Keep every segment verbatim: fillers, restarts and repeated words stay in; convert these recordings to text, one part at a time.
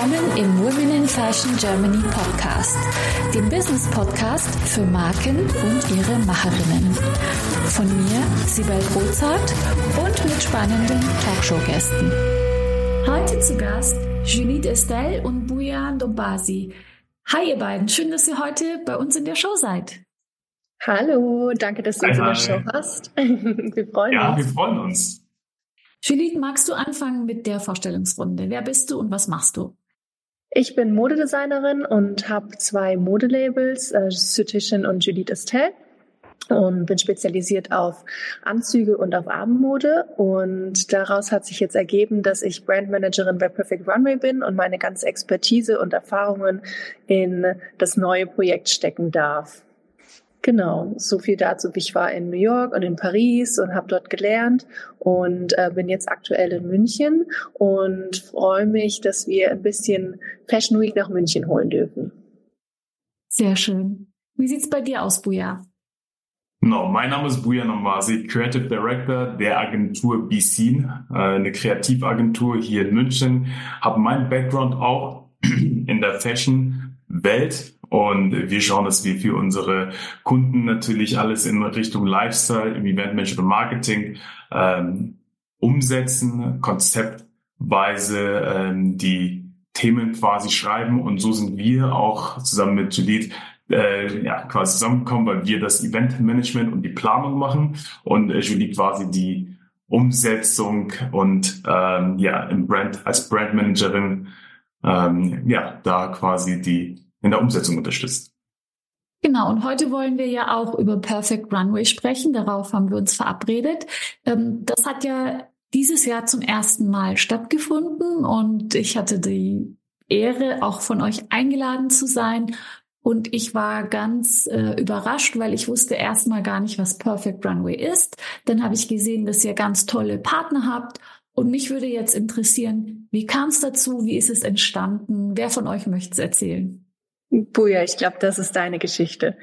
willkommen im Women in Fashion Germany Podcast, dem Business Podcast für Marken und ihre Macherinnen. Von mir, Sibel Rozart, und mit spannenden Talkshow-Gästen. Heute zu Gast Juliette Estelle und Buya Ndombasi. Hi ihr beiden, schön, dass ihr heute bei uns in der Show seid. Hallo, danke, dass du uns in der Show hast. Wir freuen ja, uns. Ja, wir freuen uns. Juliette, magst du anfangen mit der Vorstellungsrunde? Wer bist du und was machst du? Ich bin Modedesignerin und habe zwei Modelabels, äh, Esthetician und Juliette Estelle, und bin spezialisiert auf Anzüge und auf Abendmode. Und daraus hat sich jetzt ergeben, dass ich Brandmanagerin bei Perfect Runway bin und meine ganze Expertise und Erfahrungen in das neue Projekt stecken darf. Genau, so viel dazu. Ich war in New York und in Paris und habe dort gelernt und äh, bin jetzt aktuell in München und freue mich, dass wir ein bisschen Fashion Week nach München holen dürfen. Sehr schön. Wie sieht's bei dir aus, Buya? No, mein Name ist Buya Ndombasi, Creative Director der Agentur Be Seen, äh, eine Kreativagentur hier in München. Habe meinen Background auch in der Fashion-Welt. Und wir schauen, dass wir für unsere Kunden natürlich alles in Richtung Lifestyle, im Eventmanagement und Marketing ähm, umsetzen, konzeptweise ähm, die Themen quasi schreiben. Und so sind wir auch zusammen mit Juliette äh, ja, quasi zusammengekommen, weil wir das Eventmanagement und die Planung machen und äh, Juliette quasi die Umsetzung und ähm, ja im Brand als Brandmanagerin ähm, ja da quasi die in der Umsetzung unterstützt. Genau, und heute wollen wir ja auch über Perfect Runway sprechen. Darauf haben wir uns verabredet. Das hat ja dieses Jahr zum ersten Mal stattgefunden und ich hatte die Ehre, auch von euch eingeladen zu sein. Und ich war ganz äh, überrascht, weil ich wusste erstmal gar nicht, was Perfect Runway ist. Dann habe ich gesehen, dass ihr ganz tolle Partner habt. Und mich würde jetzt interessieren, wie kam es dazu? Wie ist es entstanden? Wer von euch möchte es erzählen? Buya, ich glaube, das ist deine Geschichte.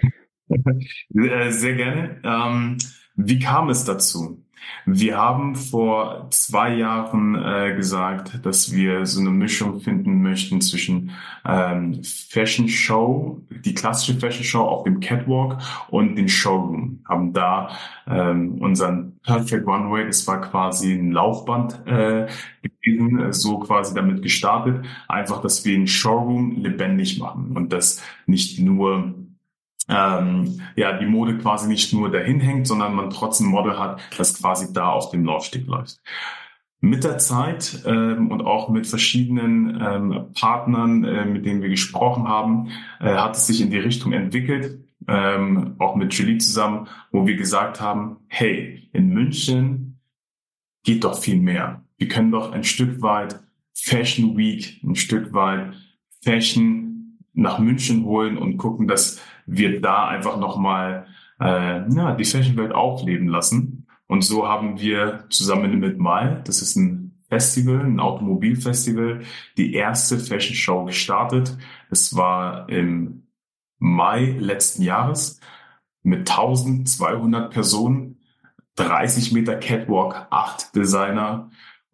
Sehr gerne. Ähm, wie kam es dazu? Wir haben vor zwei Jahren äh, gesagt, dass wir so eine Mischung finden möchten zwischen ähm, Fashion Show, die klassische Fashion Show auf dem Catwalk und den Showroom. Haben da ähm, unseren Perfect Runway, das war quasi ein Laufband äh, gewesen, so quasi damit gestartet, einfach, dass wir den Showroom lebendig machen und das nicht nur Ähm, ja, die Mode quasi nicht nur dahin hängt, sondern man trotzdem ein Model hat, das quasi da auf dem Laufsteg läuft. Mit der Zeit ähm, und auch mit verschiedenen ähm, Partnern, äh, mit denen wir gesprochen haben, äh, hat es sich in die Richtung entwickelt, ähm, auch mit Juliette zusammen, wo wir gesagt haben, hey, in München geht doch viel mehr. Wir können doch ein Stück weit Fashion Week, ein Stück weit Fashion nach München holen und gucken, dass wir da einfach nochmal äh, ja, die Fashionwelt aufleben lassen. Und so haben wir zusammen mit Mile, das ist ein Festival, ein Automobilfestival, die erste Fashion Show gestartet. Das war im Mai letzten Jahres mit zwölfhundert Personen, dreißig Meter Catwalk, acht Designer,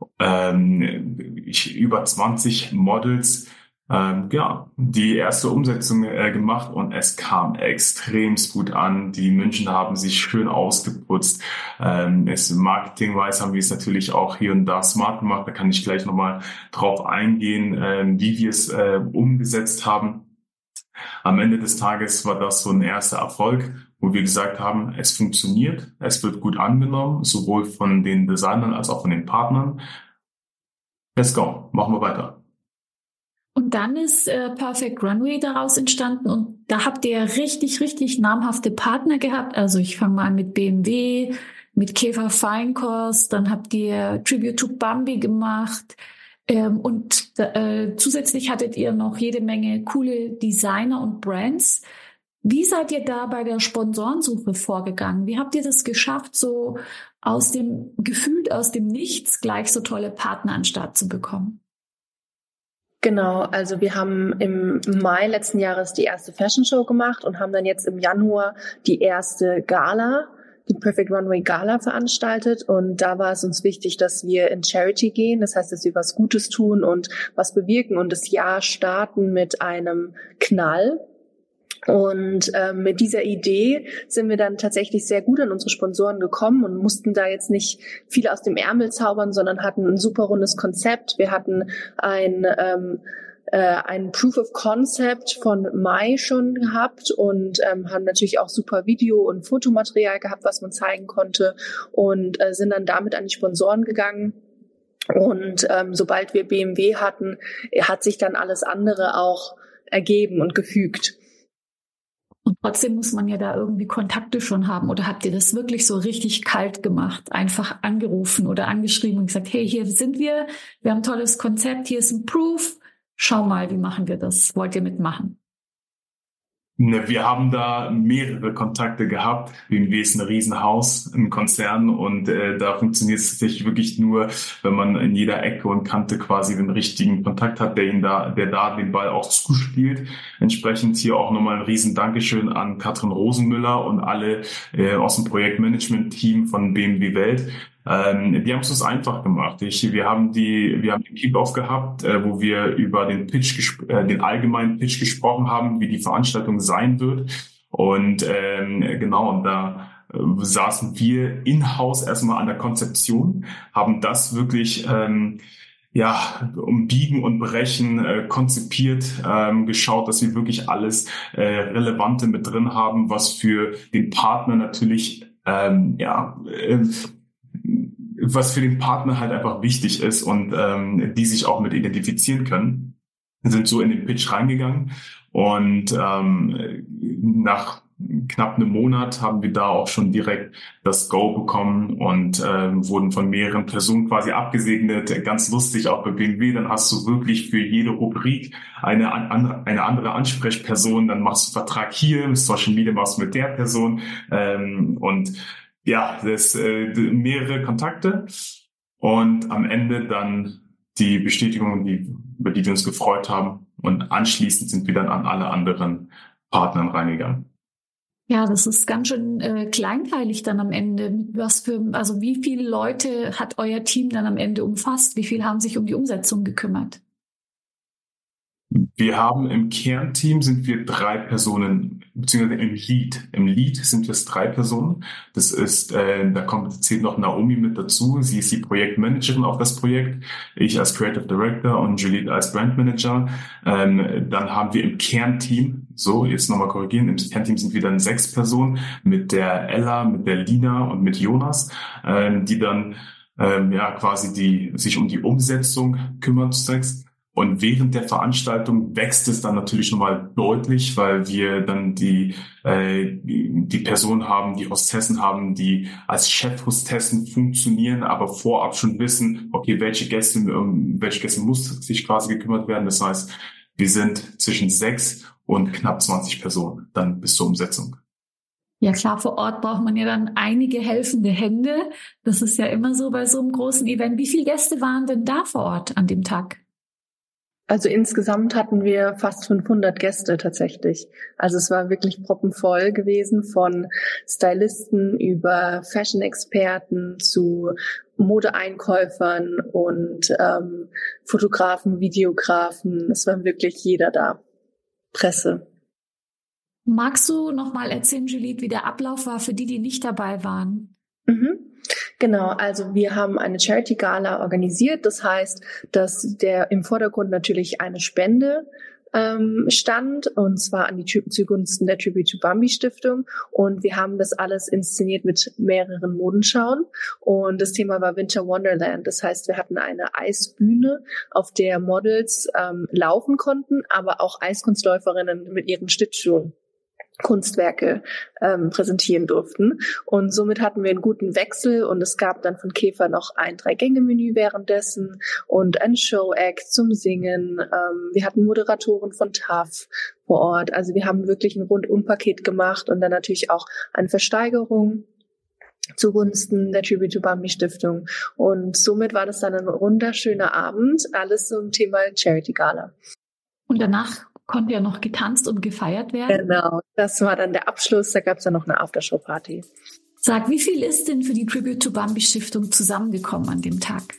ähm, ich, über zwanzig Models. Ähm, ja, die erste Umsetzung äh, gemacht und es kam extremst gut an. Die Münchner haben sich schön ausgeputzt. Ähm, es Marketing-wise haben wir es natürlich auch hier und da smart gemacht. Da kann ich gleich nochmal drauf eingehen, ähm, wie wir es äh, umgesetzt haben. Am Ende des Tages war das so ein erster Erfolg, wo wir gesagt haben, es funktioniert, es wird gut angenommen, sowohl von den Designern als auch von den Partnern. Let's go, machen wir weiter. Und dann ist äh, Perfect Runway daraus entstanden und da habt ihr richtig, richtig namhafte Partner gehabt. Also ich fange mal an mit B M W, mit Käfer Feinkost, dann habt ihr Tribute to Bambi gemacht ähm, und äh, zusätzlich hattet ihr noch jede Menge coole Designer und Brands. Wie seid ihr da bei der Sponsorensuche vorgegangen? Wie habt ihr das geschafft, so aus dem gefühlt aus dem Nichts gleich so tolle Partner an den Start zu bekommen? Genau, also wir haben im Mai letzten Jahres die erste Fashion Show gemacht und haben dann jetzt im Januar die erste Gala, die Perfect Runway Gala veranstaltet und da war es uns wichtig, dass wir in Charity gehen, das heißt, dass wir was Gutes tun und was bewirken und das Jahr starten mit einem Knall. Und ähm, mit dieser Idee sind wir dann tatsächlich sehr gut an unsere Sponsoren gekommen und mussten da jetzt nicht viel aus dem Ärmel zaubern, sondern hatten ein super rundes Konzept. Wir hatten ein ähm, äh, ein Proof of Concept von Mai schon gehabt und ähm, haben natürlich auch super Video- und Fotomaterial gehabt, was man zeigen konnte und äh, sind dann damit an die Sponsoren gegangen. Und ähm, sobald wir B M W hatten, hat sich dann alles andere auch ergeben und gefügt. Und trotzdem muss man ja da irgendwie Kontakte schon haben. Oder habt ihr das wirklich so richtig kalt gemacht? Einfach angerufen oder angeschrieben und gesagt, hey, hier sind wir, wir haben ein tolles Konzept, hier ist ein Proof. Schau mal, wie machen wir das? Wollt ihr mitmachen? Ne, wir haben da mehrere Kontakte gehabt. B M W ist ein Riesenhaus, ein Konzern und äh, da funktioniert es tatsächlich wirklich nur, wenn man in jeder Ecke und Kante quasi den richtigen Kontakt hat, der ihn da, der da den Ball auch zuspielt. Entsprechend hier auch nochmal ein riesen Dankeschön an Katrin Rosenmüller und alle äh, aus dem Projektmanagement-Team von B M W Welt. Ähm, die haben es uns einfach gemacht. Ich, wir haben die, wir haben den Kick-Off gehabt, äh, wo wir über den Pitch, gesp- äh, den allgemeinen Pitch gesprochen haben, wie die Veranstaltung sein wird. Und ähm, genau, und da äh, saßen wir in-house erstmal an der Konzeption, haben das wirklich ähm, ja, um Biegen und Brechen äh, konzipiert, ähm, geschaut, dass wir wirklich alles äh, Relevante mit drin haben, was für den Partner natürlich ähm, ja äh, was für den Partner halt einfach wichtig ist und ähm, die sich auch mit identifizieren können. Wir sind so in den Pitch reingegangen und ähm, nach knapp einem Monat haben wir da auch schon direkt das Go bekommen und ähm, wurden von mehreren Personen quasi abgesegnet. Ganz lustig auch bei B M W, dann hast du wirklich für jede Rubrik eine, an, eine andere Ansprechperson, dann machst du einen Vertrag hier, im Social Media machst du mit der Person ähm, und ja, das äh, mehrere Kontakte und am Ende dann die Bestätigung, die, über die wir uns gefreut haben. Und anschließend sind wir dann an alle anderen Partnern reingegangen. Ja, das ist ganz schön äh, kleinteilig dann am Ende. Was für, also wie viele Leute hat euer Team dann am Ende umfasst? Wie viel haben sich um die Umsetzung gekümmert? Wir haben im Kernteam sind wir drei Personen, beziehungsweise im Lead. Im Lead sind wir drei Personen. Das ist, äh, da kommt zählt noch Naomi mit dazu. Sie ist die Projektmanagerin auf das Projekt. Ich als Creative Director und Juliette als Brandmanager. Ähm, dann haben wir im Kernteam, so jetzt nochmal korrigieren, im Kernteam sind wir dann sechs Personen mit der Ella, mit der Lina und mit Jonas, ähm, die dann ähm, ja quasi die sich um die Umsetzung kümmern zu sechs. Und während der Veranstaltung wächst es dann natürlich nochmal deutlich, weil wir dann die äh, die Personen haben, die Hostessen haben, die als Chefhostessen funktionieren, aber vorab schon wissen, okay, welche Gäste, um welche Gäste muss sich quasi gekümmert werden. Das heißt, wir sind zwischen sechs und knapp zwanzig Personen dann bis zur Umsetzung. Ja klar, vor Ort braucht man ja dann einige helfende Hände. Das ist ja immer so bei so einem großen Event. Wie viele Gäste waren denn da vor Ort an dem Tag? Also insgesamt hatten wir fast fünfhundert Gäste tatsächlich. Also es war wirklich proppenvoll gewesen, von Stylisten über Fashion-Experten zu Modeeinkäufern und ähm, Fotografen, Videografen. Es war wirklich jeder da. Presse. Magst du noch mal erzählen, Juliette, wie der Ablauf war für die, die nicht dabei waren? Mhm. Genau, also wir haben eine Charity-Gala organisiert. Das heißt, dass der im Vordergrund natürlich eine Spende ähm, stand, und zwar an die zugunsten der Tribute to Bambi Stiftung. Und wir haben das alles inszeniert mit mehreren Modenschauen. Und das Thema war Winter Wonderland. Das heißt, wir hatten eine Eisbühne, auf der Models ähm, laufen konnten, aber auch Eiskunstläuferinnen mit ihren Schlittschuhen Kunstwerke ähm, präsentieren durften. Und somit hatten wir einen guten Wechsel und es gab dann von Käfer noch ein Drei-Gänge-Menü währenddessen und ein Show-Act zum Singen. Ähm, wir hatten Moderatoren von T A F vor Ort. Also wir haben wirklich ein Rundum-Paket gemacht und dann natürlich auch eine Versteigerung zugunsten der Tribute to Bambi Stiftung. Und somit war das dann ein wunderschöner Abend, alles zum Thema Charity Gala. Und danach konnte ja noch getanzt und gefeiert werden. Genau, das war dann der Abschluss. Da gab es dann noch eine Aftershow-Party. Sag, wie viel ist denn für die Tribute to Bambi Stiftung zusammengekommen an dem Tag?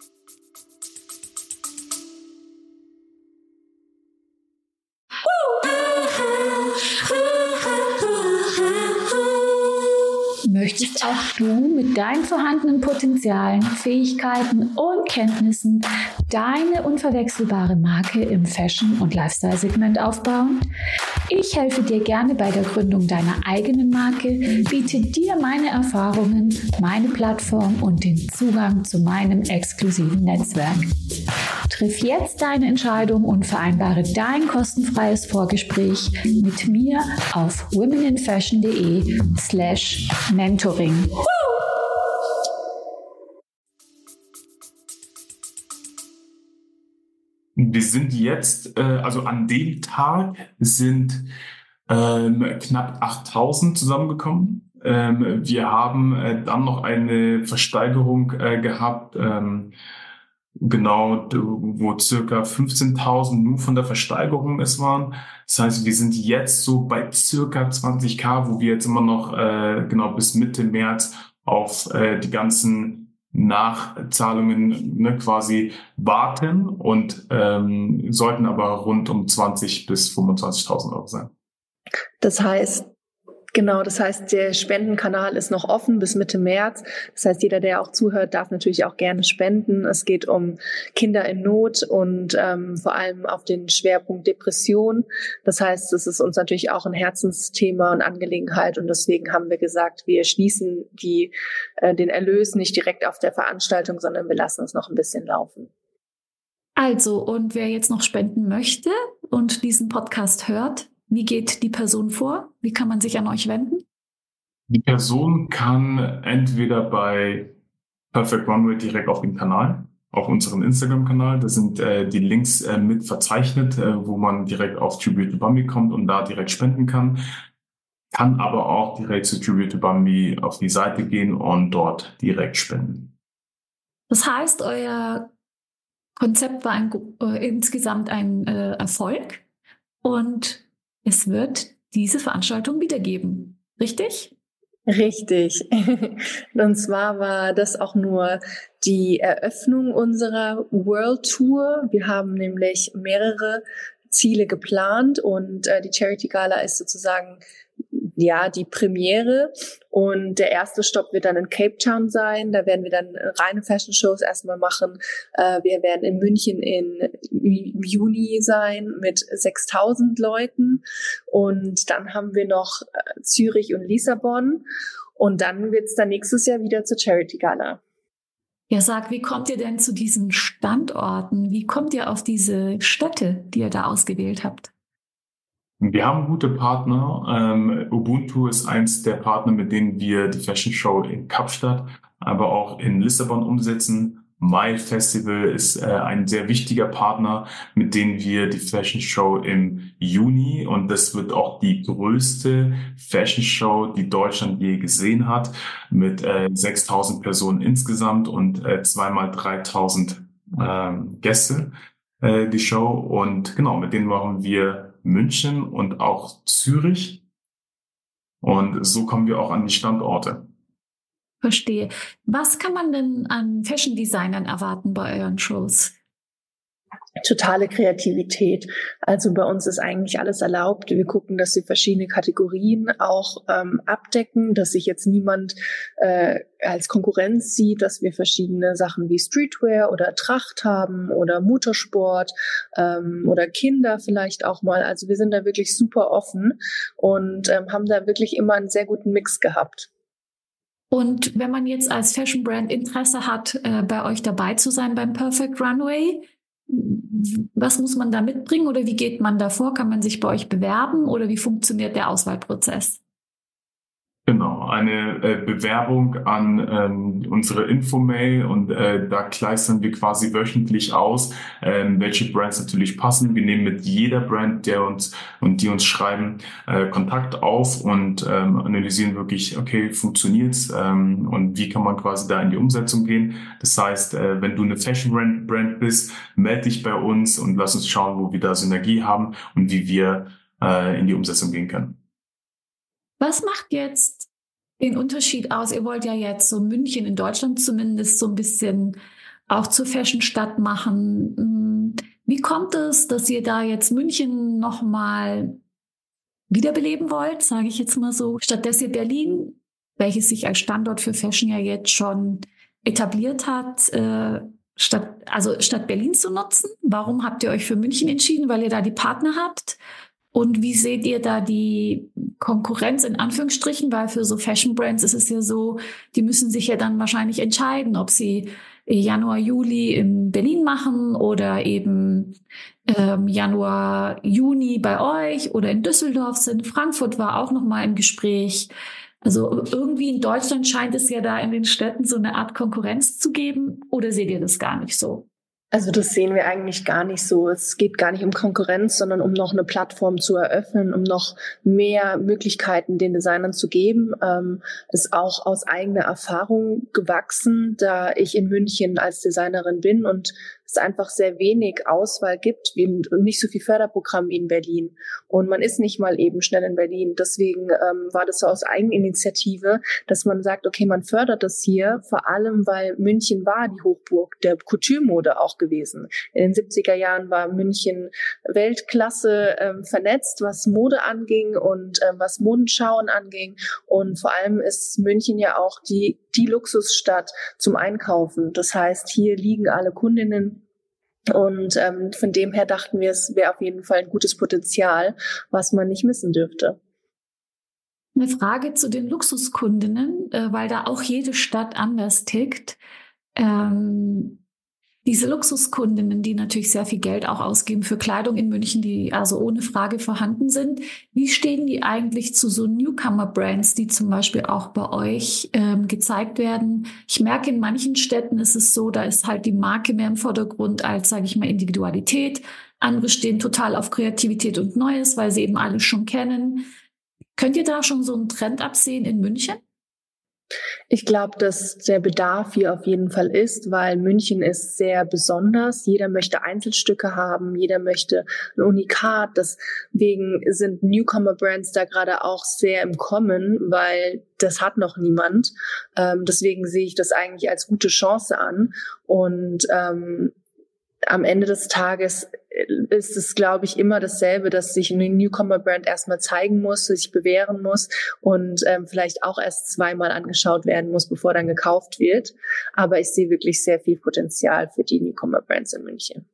Möchtest auch du mit deinen vorhandenen Potenzialen, Fähigkeiten und Kenntnissen deine unverwechselbare Marke im Fashion- und Lifestyle-Segment aufbauen? Ich helfe dir gerne bei der Gründung deiner eigenen Marke, biete dir meine Erfahrungen, meine Plattform und den Zugang zu meinem exklusiven Netzwerk. Triff jetzt deine Entscheidung und vereinbare dein kostenfreies Vorgespräch mit mir auf womeninfashion.de slash mentoring. Wir sind jetzt, äh, also an dem Tag sind ähm, knapp achttausend zusammengekommen. Ähm, wir haben äh, dann noch eine Versteigerung äh, gehabt, ähm, genau, wo circa fünfzehntausend nur von der Versteigerung es waren. Das heißt, wir sind jetzt so bei circa zwanzigtausend, wo wir jetzt immer noch äh, genau bis Mitte März auf äh, die ganzen Nachzahlungen ne, quasi warten und ähm, sollten aber rund um zwanzig bis fünfundzwanzigtausend Euro sein. Das heißt, Genau, das heißt, der Spendenkanal ist noch offen bis Mitte März. Das heißt, jeder, der auch zuhört, darf natürlich auch gerne spenden. Es geht um Kinder in Not und ähm, vor allem auf den Schwerpunkt Depression. Das heißt, es ist uns natürlich auch ein Herzensthema und Angelegenheit und deswegen haben wir gesagt, wir schließen die, äh, den Erlös nicht direkt auf der Veranstaltung, sondern wir lassen es noch ein bisschen laufen. Also, und wer jetzt noch spenden möchte und diesen Podcast hört, wie geht die Person vor? Wie kann man sich an euch wenden? Die Person kann entweder bei Perfect Runway direkt auf dem Kanal, auf unserem Instagram-Kanal, da sind äh, die Links äh, mit verzeichnet, äh, wo man direkt auf Tribute to Bambi kommt und da direkt spenden kann. Kann aber auch direkt zu Tribute to Bambi auf die Seite gehen und dort direkt spenden. Das heißt, euer Konzept war ein, äh, insgesamt ein äh, Erfolg und es wird diese Veranstaltung wiedergeben, richtig? Richtig. Und zwar war das auch nur die Eröffnung unserer World Tour. Wir haben nämlich mehrere Ziele geplant und äh, die Charity Gala ist sozusagen ja die Premiere und der erste Stopp wird dann in Cape Town sein. Da werden wir dann reine Fashion Shows erstmal machen. Äh, wir werden in München in, im Juni sein mit sechstausend Leuten und dann haben wir noch äh, Zürich und Lissabon und dann wird's dann nächstes Jahr wieder zur Charity Gala. Ja, sag, wie kommt ihr denn zu diesen Standorten? Wie kommt ihr auf diese Städte, die ihr da ausgewählt habt? Wir haben gute Partner. Ähm, Ubuntu ist eins der Partner, mit denen wir die Fashion Show in Kapstadt, aber auch in Lissabon umsetzen. My Festival ist äh, ein sehr wichtiger Partner, mit dem wir die Fashion Show im Juni, und das wird auch die größte Fashion Show, die Deutschland je gesehen hat, mit äh, sechstausend Personen insgesamt und äh, zweimal dreitausend äh, Gäste, äh, die Show. Und genau, mit denen machen wir München und auch Zürich. Und so kommen wir auch an die Standorte. Verstehe. Was kann man denn an Fashion Designern erwarten bei euren Shows? Totale Kreativität. Also bei uns ist eigentlich alles erlaubt. Wir gucken, dass wir verschiedene Kategorien auch ähm, abdecken, dass sich jetzt niemand äh, als Konkurrenz sieht, dass wir verschiedene Sachen wie Streetwear oder Tracht haben oder Motorsport ähm, oder Kinder vielleicht auch mal. Also wir sind da wirklich super offen und ähm, haben da wirklich immer einen sehr guten Mix gehabt. Und wenn man jetzt als Fashion Brand Interesse hat, äh, bei euch dabei zu sein beim Perfect Runway, was muss man da mitbringen oder wie geht man da vor? Kann man sich bei euch bewerben oder wie funktioniert der Auswahlprozess? Genau, eine äh, Bewerbung an ähm, unsere Infomail und äh, da kleistern wir quasi wöchentlich aus, ähm, welche Brands natürlich passen. Wir nehmen mit jeder Brand, der uns und die uns schreiben, äh, Kontakt auf und ähm, analysieren wirklich, okay, funktioniert's ähm, und wie kann man quasi da in die Umsetzung gehen. Das heißt, äh, wenn du eine Fashion Brand, Brand bist, melde dich bei uns und lass uns schauen, wo wir da Synergie haben und wie wir äh, in die Umsetzung gehen können. Was macht jetzt den Unterschied aus? Ihr wollt ja jetzt so München in Deutschland zumindest so ein bisschen auch zur Fashion-Stadt machen. Wie kommt es, dass ihr da jetzt München nochmal wiederbeleben wollt, sage ich jetzt mal so, statt dass ihr Berlin, welches sich als Standort für Fashion ja jetzt schon etabliert hat, äh, statt, also statt Berlin zu nutzen? Warum habt ihr euch für München entschieden? Weil ihr da die Partner habt? Und wie seht ihr da die Konkurrenz in Anführungsstrichen? Weil für so Fashion Brands ist es ja so, die müssen sich ja dann wahrscheinlich entscheiden, ob sie Januar, Juli in Berlin machen oder eben ähm, Januar, Juni bei euch oder in Düsseldorf sind. Frankfurt war auch noch mal im Gespräch. Also irgendwie in Deutschland scheint es ja da in den Städten so eine Art Konkurrenz zu geben. Oder seht ihr das gar nicht so? Also das sehen wir eigentlich gar nicht so. Es geht gar nicht um Konkurrenz, sondern um noch eine Plattform zu eröffnen, um noch mehr Möglichkeiten den Designern zu geben. Ähm, ist auch aus eigener Erfahrung gewachsen, da ich in München als Designerin bin und es einfach sehr wenig Auswahl gibt und nicht so viel Förderprogramm wie in Berlin. Und man ist nicht mal eben schnell in Berlin. Deswegen ähm, war das so aus Eigeninitiative, dass man sagt, okay, man fördert das hier, vor allem, weil München war die Hochburg der Couture-Mode auch gewesen. In den siebziger Jahren war München Weltklasse ähm, vernetzt, was Mode anging und ähm, was Modenschauen anging. Und vor allem ist München ja auch die, die Luxusstadt zum Einkaufen. Das heißt, hier liegen alle Kundinnen. Und ähm, von dem her dachten wir, es wäre auf jeden Fall ein gutes Potenzial, was man nicht missen dürfte. Eine Frage zu den Luxuskundinnen, äh, weil da auch jede Stadt anders tickt. Ähm, diese Luxuskundinnen, die natürlich sehr viel Geld auch ausgeben für Kleidung in München, die also ohne Frage vorhanden sind. Wie stehen die eigentlich zu so Newcomer-Brands, die zum Beispiel auch bei euch ähm, gezeigt werden? Ich merke, in manchen Städten ist es so, da ist halt die Marke mehr im Vordergrund als, sage ich mal, Individualität. Andere stehen total auf Kreativität und Neues, weil sie eben alles schon kennen. Könnt ihr da schon so einen Trend absehen in München? Ich glaube, dass der Bedarf hier auf jeden Fall ist, weil München ist sehr besonders. Jeder möchte Einzelstücke haben, jeder möchte ein Unikat. Deswegen sind Newcomer-Brands da gerade auch sehr im Kommen, weil das hat noch niemand. Ähm, deswegen sehe ich das eigentlich als gute Chance an. Und ähm, am Ende des Tages ist es, glaube ich, immer dasselbe, dass sich eine Newcomer-Brand erstmal zeigen muss, sich bewähren muss und ähm, vielleicht auch erst zweimal angeschaut werden muss, bevor dann gekauft wird. Aber ich sehe wirklich sehr viel Potenzial für die Newcomer-Brands in München.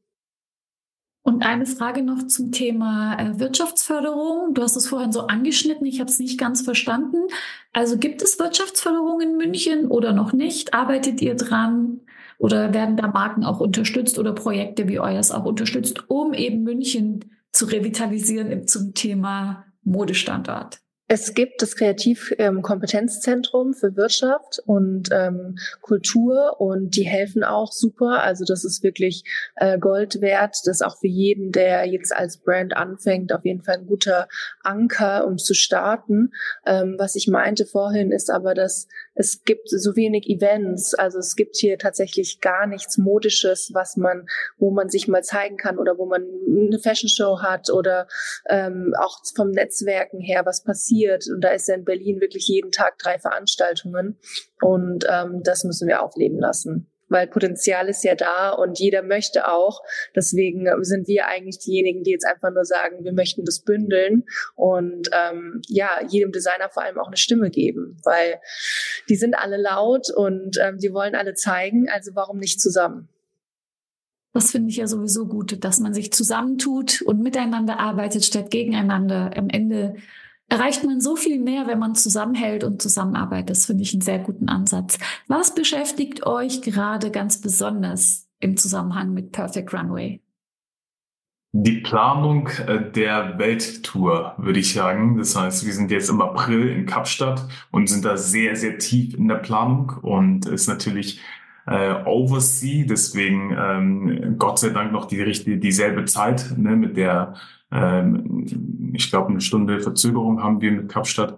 Und eine Frage noch zum Thema äh, Wirtschaftsförderung. Du hast es vorhin so angeschnitten, ich habe es nicht ganz verstanden. Also gibt es Wirtschaftsförderung in München oder noch nicht? Arbeitet ihr dran? Oder werden da Marken auch unterstützt oder Projekte wie eures auch unterstützt, um eben München zu revitalisieren zum Thema Modestandort? Es gibt das Kreativkompetenzzentrum für Wirtschaft und ähm, Kultur und die helfen auch super. Also das ist wirklich äh, Gold wert. Das ist auch für jeden, der jetzt als Brand anfängt, auf jeden Fall ein guter Anker, um zu starten. Ähm, was ich meinte vorhin ist aber, dass es gibt so wenig Events. Also es gibt hier tatsächlich gar nichts Modisches, was man, wo man sich mal zeigen kann oder wo man eine Fashion Show hat oder ähm, auch vom Netzwerken her was passiert. Und da ist ja in Berlin wirklich jeden Tag drei Veranstaltungen. Und ähm, das müssen wir aufleben lassen. Weil Potenzial ist ja da und jeder möchte auch. Deswegen sind wir eigentlich diejenigen, die jetzt einfach nur sagen, wir möchten das bündeln und ähm, ja, jedem Designer vor allem auch eine Stimme geben. Weil die sind alle laut und ähm, die wollen alle zeigen, also warum nicht zusammen? Das finde ich ja sowieso gut, dass man sich zusammentut und miteinander arbeitet statt gegeneinander. Am Ende erreicht man so viel mehr, wenn man zusammenhält und zusammenarbeitet. Das finde ich einen sehr guten Ansatz. Was beschäftigt euch gerade ganz besonders im Zusammenhang mit Perfect Runway? Die Planung der Welttour, würde ich sagen. Das heißt, wir sind jetzt im April in Kapstadt und sind da sehr, sehr tief in der Planung und ist natürlich äh, Oversea, deswegen ähm, Gott sei Dank noch die richtige dieselbe Zeit, ne, mit der ähm, ich glaube eine Stunde Verzögerung haben wir mit Kapstadt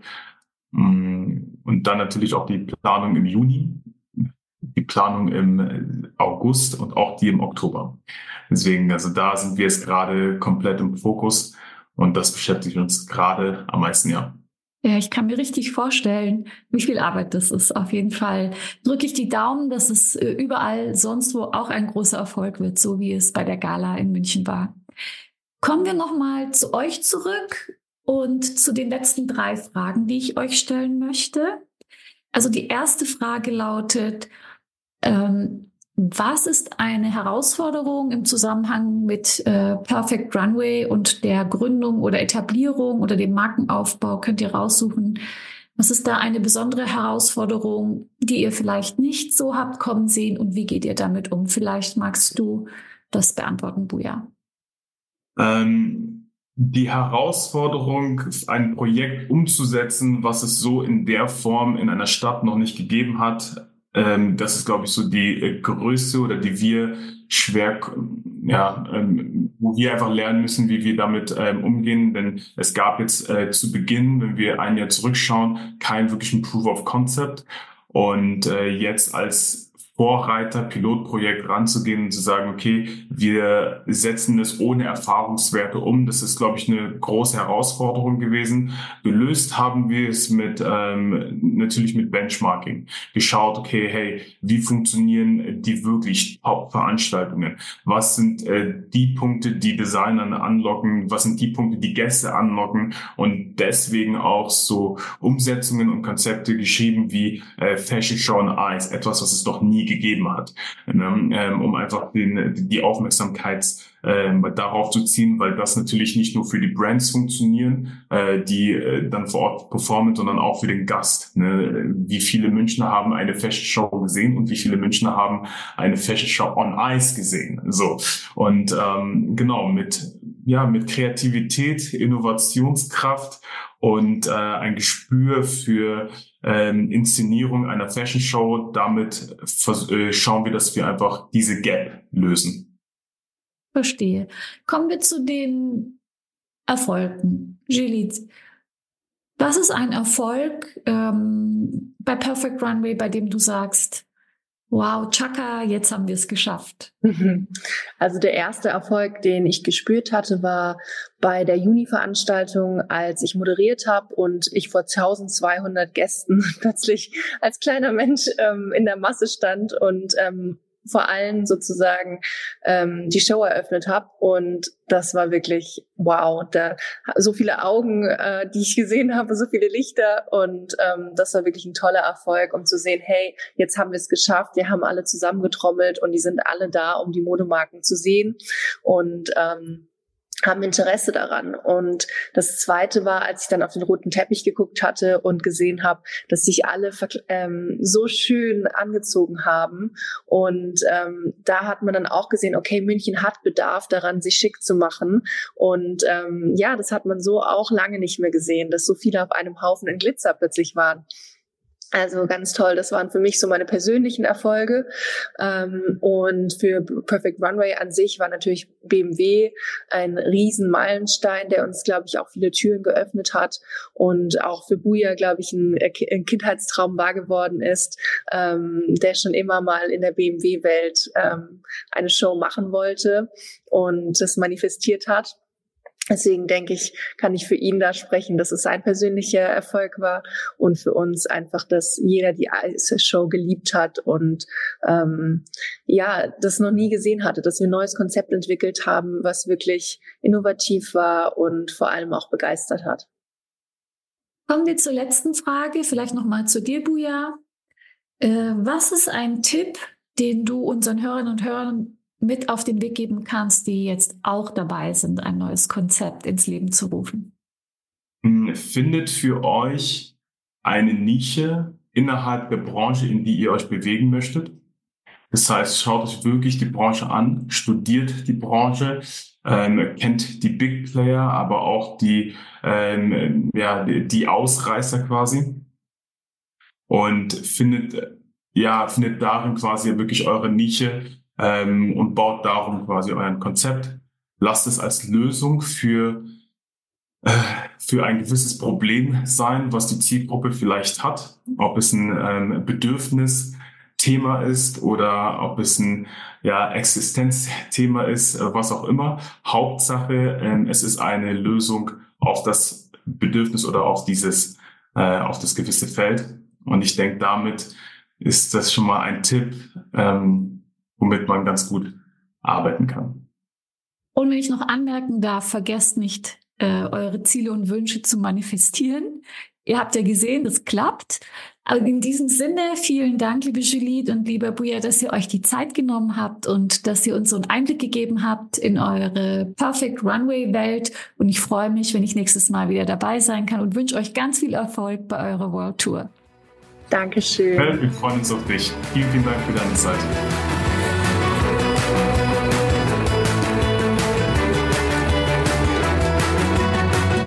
und dann natürlich auch die Planung im Juni, die Planung im August und auch die im Oktober. Deswegen, also da sind wir jetzt gerade komplett im Fokus und das beschäftigt uns gerade am meisten, ja. Ja, ich kann mir richtig vorstellen, wie viel Arbeit das ist. Auf jeden Fall drücke ich die Daumen, dass es äh, überall sonst wo auch ein großer Erfolg wird, so wie es bei der Gala in München war. Kommen wir nochmal zu euch zurück und zu den letzten drei Fragen, die ich euch stellen möchte. Also die erste Frage lautet, ähm, was ist eine Herausforderung im Zusammenhang mit äh, Perfect Runway und der Gründung oder Etablierung oder dem Markenaufbau? Könnt ihr raussuchen, was ist da eine besondere Herausforderung, die ihr vielleicht nicht so habt kommen sehen und wie geht ihr damit um? Vielleicht magst du das beantworten, Buja. Ähm, die Herausforderung, ein Projekt umzusetzen, was es so in der Form in einer Stadt noch nicht gegeben hat, ähm, das ist, glaube ich, so die äh, größte oder die wir schwer, ja, ähm, wo wir einfach lernen müssen, wie wir damit ähm, umgehen. Denn es gab jetzt äh, zu Beginn, wenn wir ein Jahr zurückschauen, keinen wirklichen Proof of Concept. Und äh, jetzt als Vorreiter, Pilotprojekt ranzugehen und zu sagen, okay, wir setzen es ohne Erfahrungswerte um. Das ist, glaube ich, eine große Herausforderung gewesen. Gelöst haben wir es mit ähm, natürlich mit Benchmarking. Geschaut, okay, hey, wie funktionieren die wirklich Top-Veranstaltungen? Was sind äh, die Punkte, die Designer anlocken? Was sind die Punkte, die Gäste anlocken? Und deswegen auch so Umsetzungen und Konzepte geschrieben wie äh, Fashion Show on Ice, etwas, was es noch nie gegeben hat, ähm, um einfach den, die Aufmerksamkeit ähm, darauf zu ziehen, weil das natürlich nicht nur für die Brands funktionieren, äh, die äh, dann vor Ort performen, sondern auch für den Gast. Ne? Wie viele Münchner haben eine Fashion Show gesehen und wie viele Münchner haben eine Fashion Show on Ice gesehen. So und ähm, genau mit ja mit Kreativität, Innovationskraft und äh, ein Gespür für ähm, Inszenierung einer Fashion Show. Damit vers- äh, schauen wir, dass wir einfach diese Gap lösen. Verstehe. Kommen wir zu den Erfolgen. Julie, was ist ein Erfolg ähm, bei Perfect Runway, bei dem du sagst, wow, Chaka, jetzt haben wir es geschafft? Also der erste Erfolg, den ich gespürt hatte, war bei der Juni-Veranstaltung, als ich moderiert habe und ich vor zwölfhundert Gästen plötzlich als kleiner Mensch ähm, in der Masse stand und ähm, vor allem sozusagen ähm, die Show eröffnet habe. Und das war wirklich wow. Da so viele Augen, äh, die ich gesehen habe, so viele Lichter. Und ähm, das war wirklich ein toller Erfolg, um zu sehen, hey, jetzt haben wir es geschafft. Wir haben alle zusammengetrommelt und die sind alle da, um die Modemarken zu sehen. Und ähm, haben Interesse daran. Und das Zweite war, als ich dann auf den roten Teppich geguckt hatte und gesehen habe, dass sich alle ähm, so schön angezogen haben. Und ähm, da hat man dann auch gesehen, okay, München hat Bedarf daran, sich schick zu machen. Und ähm, ja, das hat man so auch lange nicht mehr gesehen, dass so viele auf einem Haufen in Glitzer plötzlich waren. Also ganz toll, das waren für mich so meine persönlichen Erfolge. Ähm, und für Perfect Runway an sich war natürlich B M W ein riesen Meilenstein, der uns, glaube ich, auch viele Türen geöffnet hat und auch für Buja, glaube ich, ein, ein Kindheitstraum wahr geworden ist, ähm, der schon immer mal in der B M W-Welt ähm, eine Show machen wollte und das manifestiert hat. Deswegen denke ich, kann ich für ihn da sprechen, dass es sein persönlicher Erfolg war und für uns einfach, dass jeder die Ice-Show geliebt hat und ähm, ja, das noch nie gesehen hatte, dass wir ein neues Konzept entwickelt haben, was wirklich innovativ war und vor allem auch begeistert hat. Kommen wir zur letzten Frage, vielleicht nochmal zu dir, Buja. Äh, was ist ein Tipp, den du unseren Hörerinnen und Hörern mit auf den Weg geben kannst, die jetzt auch dabei sind, ein neues Konzept ins Leben zu rufen? Findet für euch eine Nische innerhalb der Branche, in die ihr euch bewegen möchtet. Das heißt, schaut euch wirklich die Branche an, studiert die Branche, ähm, kennt die Big Player, aber auch die, ähm, ja, die, die Ausreißer quasi und findet, ja, findet darin quasi wirklich eure Nische, Ähm, und baut darum quasi euer Konzept. Lasst es als Lösung für, äh, für ein gewisses Problem sein, was die Zielgruppe vielleicht hat. Ob es ein ähm, Bedürfnisthema ist oder ob es ein ja, Existenzthema ist, äh, was auch immer. Hauptsache, ähm, es ist eine Lösung auf das Bedürfnis oder auf dieses äh, auf das gewisse Feld. Und ich denke, damit ist das schon mal ein Tipp, ähm, womit man ganz gut arbeiten kann. Und wenn ich noch anmerken darf, vergesst nicht, äh, eure Ziele und Wünsche zu manifestieren. Ihr habt ja gesehen, das klappt. Aber in diesem Sinne, vielen Dank, liebe Julie und lieber Buja, dass ihr euch die Zeit genommen habt und dass ihr uns so einen Einblick gegeben habt in eure Perfect Runway Welt. Und ich freue mich, wenn ich nächstes Mal wieder dabei sein kann und wünsche euch ganz viel Erfolg bei eurer World Tour. Dankeschön. Wir freuen uns auf dich. Vielen, vielen Dank für deine Zeit.